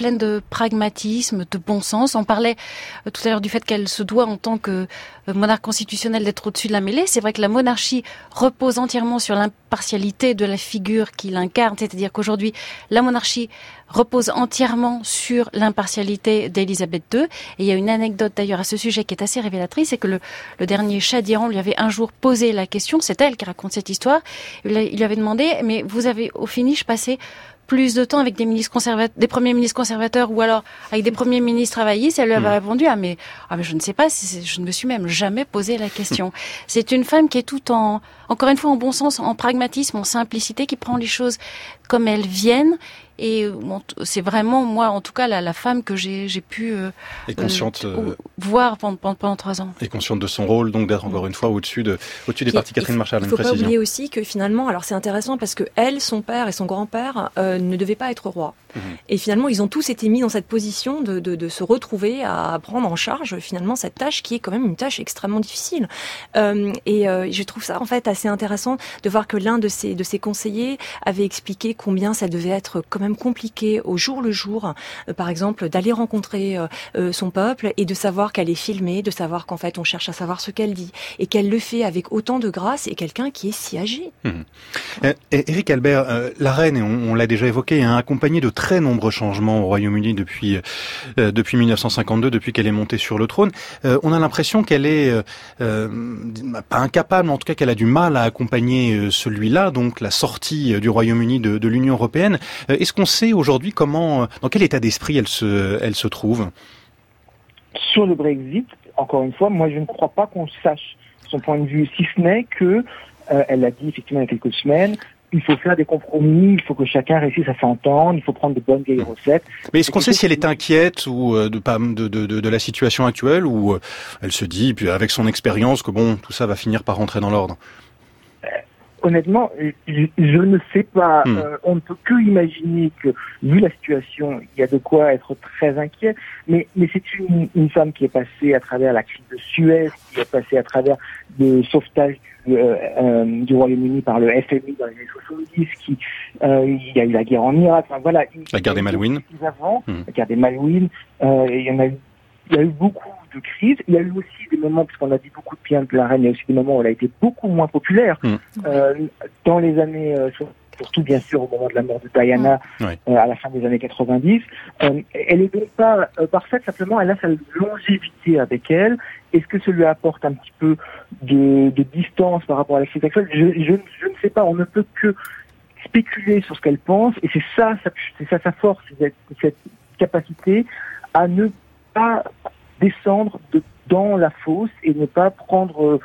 pleine de pragmatisme, de bon sens. On parlait euh, tout à l'heure du fait qu'elle se doit en tant que euh, monarque constitutionnel d'être au-dessus de la mêlée. C'est vrai que la monarchie repose entièrement sur l'impartialité de la figure qui l'incarne, c'est-à-dire qu'aujourd'hui, la monarchie repose entièrement sur l'impartialité d'Élisabeth deux. Et il y a une anecdote d'ailleurs à ce sujet qui est assez révélatrice, c'est que le, le dernier Shah d'Iran lui avait un jour posé la question, c'est elle qui raconte cette histoire, il lui avait demandé, mais vous avez au finish passé plus de temps avec des ministres conservateurs, des premiers ministres conservateurs ou alors avec des premiers ministres travaillistes, elle lui avait mmh. répondu ah mais ah mais je ne sais pas, je ne me suis même jamais posé la question. Mmh. C'est une femme qui est tout en encore une fois en bon sens, en pragmatisme, en simplicité, qui prend les choses comme elles viennent. Et bon, c'est vraiment moi, en tout cas, la, la femme que j'ai, j'ai pu euh, et consciente, euh, voir pendant, pendant, pendant trois ans. Et consciente de son rôle, donc d'être encore une fois au-dessus de, au-dessus des et, partis. Catherine Marchal, il ne faut pas oublier aussi que finalement, alors c'est intéressant parce que elle, son père et son grand-père euh, ne devaient pas être rois. Mmh. Et finalement, ils ont tous été mis dans cette position de, de, de se retrouver à prendre en charge finalement cette tâche qui est quand même une tâche extrêmement difficile. Euh, et euh, je trouve ça en fait assez intéressant de voir que l'un de ses, de ses conseillers avait expliqué combien ça devait être quand même compliqué au jour le jour, euh, par exemple, d'aller rencontrer euh, euh, son peuple et de savoir qu'elle est filmée, de savoir qu'en fait on cherche à savoir ce qu'elle dit et qu'elle le fait avec autant de grâce et quelqu'un qui est si âgé. Mmh. Euh, Éric Albert, euh, la reine, et on, on l'a déjà évoqué, a accompagné de très nombreux changements au Royaume-Uni depuis euh, depuis mille neuf cent cinquante-deux, depuis qu'elle est montée sur le trône. Euh, on a l'impression qu'elle est euh, euh, pas incapable, mais en tout cas qu'elle a du mal à accompagner euh, celui-là, donc la sortie du Royaume-Uni de, de l'Union européenne. Euh, est-ce qu'on sait aujourd'hui comment, dans quel état d'esprit elle se, elle se trouve? Sur le Brexit, encore une fois, moi je ne crois pas qu'on sache son point de vue, si ce n'est que, euh, elle l'a dit effectivement il y a quelques semaines, il faut faire des compromis, il faut que chacun réussisse à s'entendre, il faut prendre de bonnes vieilles recettes. Mais est-ce qu'on sait si elle est inquiète ou de, de, de, de, de la situation actuelle, ou elle se dit, puis avec son expérience, que bon, tout ça va finir par rentrer dans l'ordre? Honnêtement, je, je ne sais pas. Mmh. Euh, on ne peut que imaginer que, vu la situation, il y a de quoi être très inquiet. Mais, mais c'est une, une femme qui est passée à travers la crise de Suez, qui est passée à travers le sauvetage du, euh, euh, du Royaume-Uni par le F M I dans les années soixante-dix. Qui, euh, il y a eu la guerre en Irak. Enfin, voilà. La guerre des Malouines. Avant, mmh. La guerre des Malouines. Euh, il y en a eu. Il y a eu beaucoup de crises. Il y a eu aussi des moments, puisqu'on a dit beaucoup de bien de la reine, il y a aussi des moments où elle a été beaucoup moins populaire. Mmh. Euh, dans les années, euh, surtout bien sûr au moment de la mort de Diana, mmh. euh, à la fin des années quatre-vingt-dix. Euh, elle est donc pas euh, parfaite, simplement elle a sa longévité avec elle. Est-ce que ça lui apporte un petit peu de, de distance par rapport à la crise actuelle? je, je, je ne sais pas, on ne peut que spéculer sur ce qu'elle pense, et c'est ça, ça c'est ça sa force, cette, cette capacité à ne pas descendre de, dans la fosse et ne pas prendre,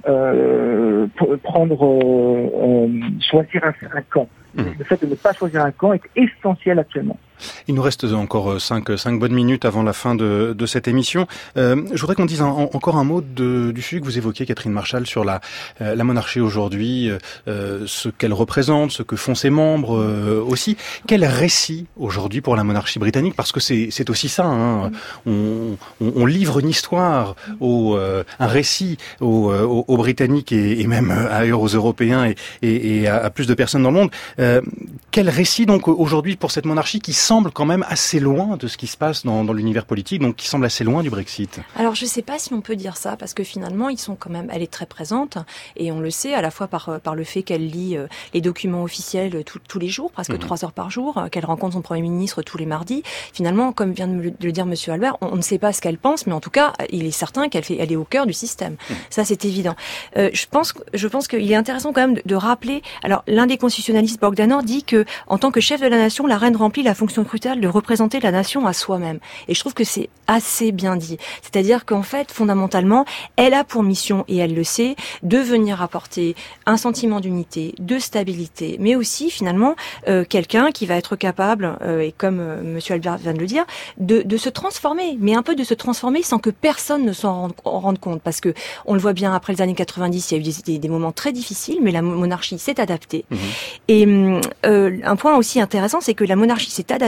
euh, prendre, euh, euh, choisir un, un camp. Mmh. Le fait de ne pas choisir un camp est essentiel actuellement. Il nous reste encore cinq, cinq bonnes minutes avant la fin de, de cette émission. Euh, je voudrais qu'on dise un, encore un mot de, du sujet que vous évoquiez, Catherine Marchal, sur la, euh, la monarchie aujourd'hui, euh, ce qu'elle représente, ce que font ses membres euh, aussi. Quel récit aujourd'hui pour la monarchie britannique? Parce que c'est, c'est aussi ça, hein. on, on, on livre une histoire, au, euh, un récit aux, aux, aux Britanniques et, et même ailleurs aux Européens et, et, et à, à plus de personnes dans le monde. Euh, quel récit donc aujourd'hui pour cette monarchie qui semble quand même assez loin de ce qui se passe dans, dans l'univers politique, donc qui semble assez loin du Brexit? Alors je ne sais pas si on peut dire ça, parce que finalement ils sont quand même, elle est très présente, et on le sait à la fois par par le fait qu'elle lit euh, les documents officiels tout, tous les jours, presque trois mmh. heures par jour, euh, qu'elle rencontre son Premier ministre tous les mardis. Finalement, comme vient de, me, de le dire Monsieur Albert, on, on ne sait pas ce qu'elle pense, mais en tout cas, il est certain qu'elle fait, elle est au cœur du système. Mmh. Ça c'est évident. Euh, je pense, je pense qu'il est intéressant quand même de, de rappeler. Alors l'un des constitutionnalistes, Bogdanor, dit que en tant que chef de la nation, la reine remplit la fonction cruciale de représenter la nation à soi-même. Et je trouve que c'est assez bien dit. C'est-à-dire qu'en fait, fondamentalement, elle a pour mission, et elle le sait, de venir apporter un sentiment d'unité, de stabilité, mais aussi, finalement, euh, quelqu'un qui va être capable, euh, et comme euh, Monsieur Albert vient de le dire, de, de se transformer, mais un peu de se transformer sans que personne ne s'en rende, rende compte. Parce que, on le voit bien, après les années quatre-vingt-dix, il y a eu des, des, des moments très difficiles, mais la monarchie s'est adaptée. Mmh. Et euh, un point aussi intéressant, c'est que la monarchie s'est adaptée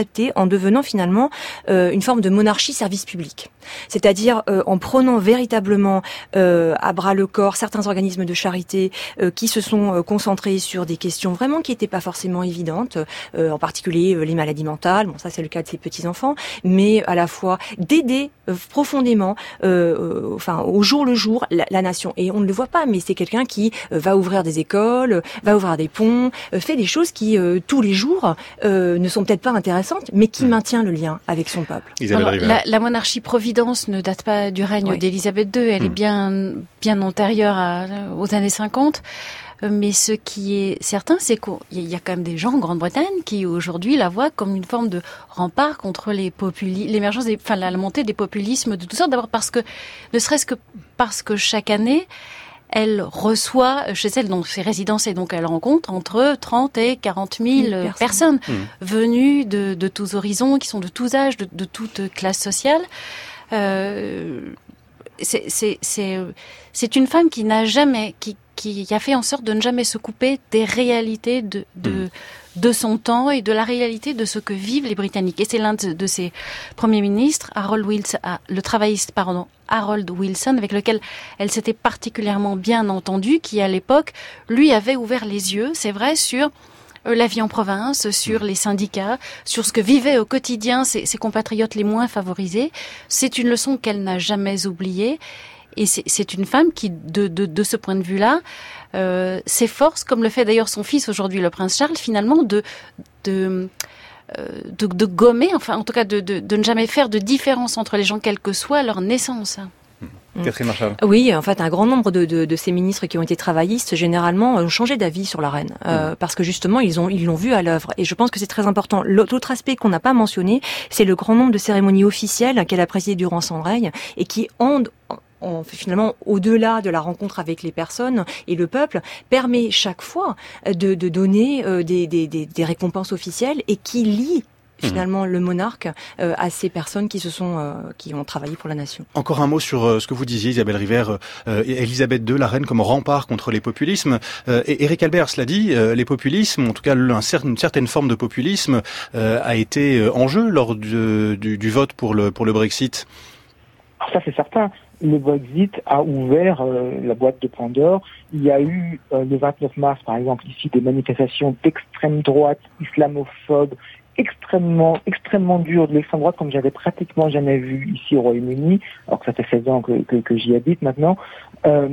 s'adapter en devenant finalement euh, une forme de monarchie service public. C'est-à-dire euh, en prenant véritablement euh, à bras le corps certains organismes de charité euh, qui se sont euh, concentrés sur des questions vraiment qui n'étaient pas forcément évidentes, euh, en particulier euh, les maladies mentales, bon ça c'est le cas de ces petits-enfants, mais à la fois d'aider euh, profondément, euh, euh, enfin au jour le jour, la, la nation. Et on ne le voit pas, mais c'est quelqu'un qui euh, va ouvrir des écoles, euh, va ouvrir des ponts, euh, fait des choses qui euh, tous les jours euh, ne sont peut-être pas intéressantes, mais qui mmh. maintient le lien avec son peuple. Alors, la, la monarchie providence ne date pas du règne oui. d'Élisabeth deux, elle mmh. est bien bien antérieure à, aux années cinquante. Mais ce qui est certain, c'est qu'il y a quand même des gens en Grande-Bretagne qui aujourd'hui la voient comme une forme de rempart contre les populi- l'émergence, des, enfin la montée des populismes de toutes sortes. D'abord parce que, ne serait-ce que parce que chaque année, elle reçoit chez elle donc ses résidences et donc elle rencontre entre trente et quarante mille personnes, personnes mmh. venues de, de tous horizons, qui sont de tous âges, de, de toute classe sociale. Euh, c'est, c'est, c'est, c'est une femme qui n'a jamais, qui, qui a fait en sorte de ne jamais se couper des réalités de, de, mmh. de son temps et de la réalité de ce que vivent les Britanniques. Et c'est l'un de, de ses premiers ministres, Harold Wilson, le travailliste, pardon, Harold Wilson, avec lequel elle s'était particulièrement bien entendue, qui à l'époque, lui avait ouvert les yeux, c'est vrai, sur la vie en province, sur les syndicats, sur ce que vivaient au quotidien ses, ses compatriotes les moins favorisés. C'est une leçon qu'elle n'a jamais oubliée. Et c'est, c'est une femme qui, de, de, de ce point de vue-là, euh, s'efforce, comme le fait d'ailleurs son fils aujourd'hui, le prince Charles, finalement, de, de, euh, de, de gommer, enfin, en tout cas, de, de, de ne jamais faire de différence entre les gens, quelle que soit leur naissance. Catherine Marchal. Oui, en fait, un grand nombre de, de, de ces ministres qui ont été travaillistes, généralement, ont changé d'avis sur la reine, euh, mmh. parce que justement, ils ont ils l'ont vu à l'œuvre. Et je pense que c'est très important. L'autre aspect qu'on n'a pas mentionné, c'est le grand nombre de cérémonies officielles qu'elle a présidées durant son règne et qui ont On, finalement, au-delà de la rencontre avec les personnes et le peuple, permet chaque fois de, de donner euh, des, des, des, des récompenses officielles et qui lie finalement le monarque euh, à ces personnes qui se sont euh, qui ont travaillé pour la nation. Encore un mot sur euh, ce que vous disiez, Isabelle River, euh, Élisabeth deux, la reine comme rempart contre les populismes. Euh, et Éric Albert l'a dit, euh, les populismes, en tout cas un certain, une certaine forme de populisme, euh, a été en jeu lors du, du, du vote pour le pour le Brexit. Ça c'est certain. Le Brexit a ouvert euh, la boîte de Pandore. Il y a eu euh, le vingt-neuf mars, par exemple, ici, des manifestations d'extrême droite, islamophobes, extrêmement, extrêmement dures de l'extrême droite, comme j'avais pratiquement jamais vu ici au Royaume-Uni, alors que ça fait seize ans que, que, que j'y habite maintenant. Euh,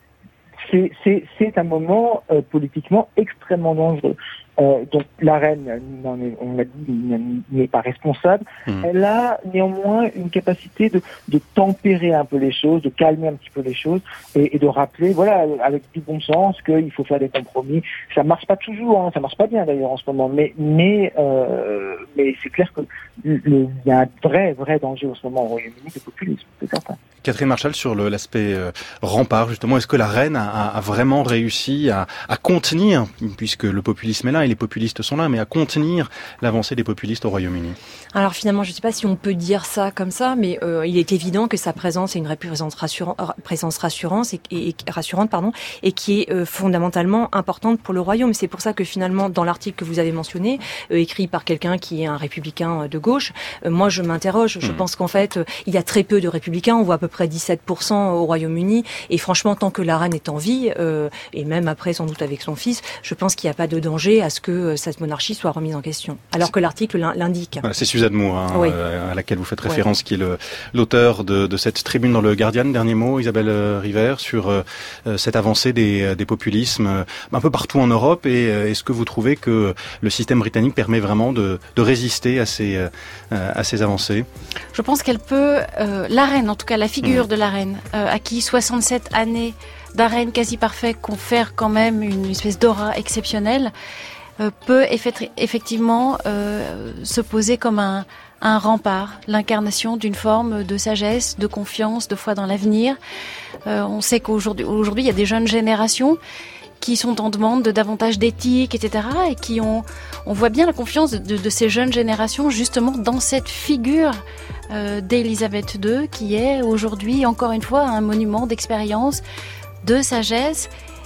c'est, c'est, c'est un moment euh, politiquement extrêmement dangereux. Euh, donc la reine, on l'a dit, n'est pas responsable. Mmh. Elle a néanmoins une capacité de, de tempérer un peu les choses, de calmer un petit peu les choses et, et de rappeler, voilà, avec du bon sens, qu'il faut faire des compromis. Ça marche pas toujours, hein, ça marche pas bien d'ailleurs en ce moment, mais mais euh, mais c'est clair que il y a un vrai vrai danger en ce moment au Royaume-Uni de populisme, c'est certain. Catherine Marchal, sur le, l'aspect euh, rempart, justement, est-ce que la reine a, a vraiment réussi à, à contenir, puisque le populisme est là et les populistes sont là, mais à contenir l'avancée des populistes au Royaume-Uni? Alors finalement, je ne sais pas si on peut dire ça comme ça, mais euh, il est évident que sa présence est une présence rassurante, présence rassurante et, et, rassurante, pardon, et qui est euh, fondamentalement importante pour le Royaume. C'est pour ça que finalement, dans l'article que vous avez mentionné, euh, écrit par quelqu'un qui est un républicain de gauche, euh, moi je m'interroge. Je mmh. pense qu'en fait, euh, il y a très peu de républicains. On voit à peu près dix-sept pour cent au Royaume-Uni. Et franchement, tant que la reine est en vie, euh, et même après sans doute avec son fils, je pense qu'il n'y a pas de danger à ce que euh, cette monarchie soit remise en question. Alors que l'article l'indique. Voilà, c'est Suzanne Moore, hein, oui. euh, à laquelle vous faites référence, oui. qui est le, l'auteur de, de cette tribune dans le Guardian. Dernier mot, Isabelle River, sur euh, cette avancée des, des populismes euh, un peu partout en Europe. Et euh, est-ce que vous trouvez que le système britannique permet vraiment de, de résister à ces, euh, à ces avancées? Je pense qu'elle peut, euh, la reine, en tout cas la figure mmh. de la reine, euh, à qui soixante-sept années d'un règne quasi parfait confère quand même une espèce d'aura exceptionnelle, euh, peut effect- effectivement euh, se poser comme un, un rempart, l'incarnation d'une forme de sagesse, de confiance, de foi dans l'avenir. Euh, on sait qu'aujourd'hui aujourd'hui, il y a des jeunes générations qui sont en demande de davantage d'éthique, et cetera, et qui ont, on voit bien la confiance de, de ces jeunes générations justement dans cette figure euh, d'Élisabeth deux, qui est aujourd'hui encore une fois un monument d'expérience, de sagesse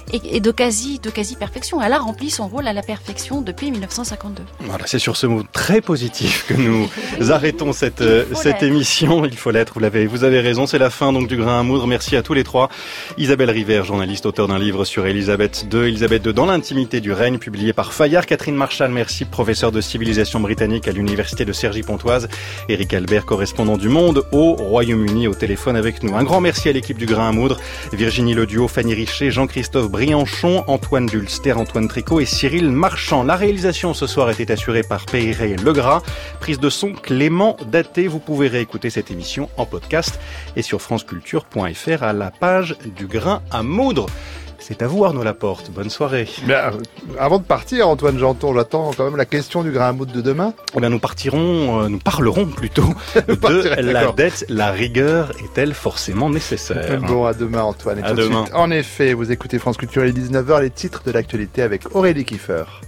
et, et de quasi, de quasi perfection. Elle a rempli son rôle à la perfection depuis mille neuf cent cinquante-deux. Voilà, c'est sur ce mot très positif que nous arrêtons cette, cette émission. Il faut l'être, vous l'avez, vous avez raison, c'est la fin donc du Grain à moudre. Merci à tous les trois. Isabelle River, journaliste, auteur d'un livre sur Élisabeth deux, Élisabeth deux dans l'intimité du règne, publié par Fayard. Catherine Marchal, merci, professeur de civilisation britannique à l'université de Cergy-Pontoise. Éric Albert, correspondant du Monde au Royaume-Uni, au téléphone avec nous. Un grand merci à l'équipe du Grain à moudre, Virginie Leduo, Fanny Richer, Jean-Christophe Brianchon, Antoine Dulster, Antoine Tricot et Cyril Marchand. La réalisation ce soir était assurée par Périre Legras. Prise de son Clément Daté. Vous pouvez réécouter cette émission en podcast et sur franceculture point f r à la page du Grain à moudre. C'est à vous Arnaud Laporte. Bonne soirée. Bien, avant de partir, Antoine Janton, j'attends quand même la question du Grain à moudre de demain. Eh bien, nous partirons, euh, nous parlerons plutôt de la dette. La rigueur est-elle forcément nécessaire? Bon, à demain Antoine. Et à tout demain. De suite, en effet, vous écoutez France Culture, il est dix-neuf heures, les titres de l'actualité avec Aurélie Kiefer.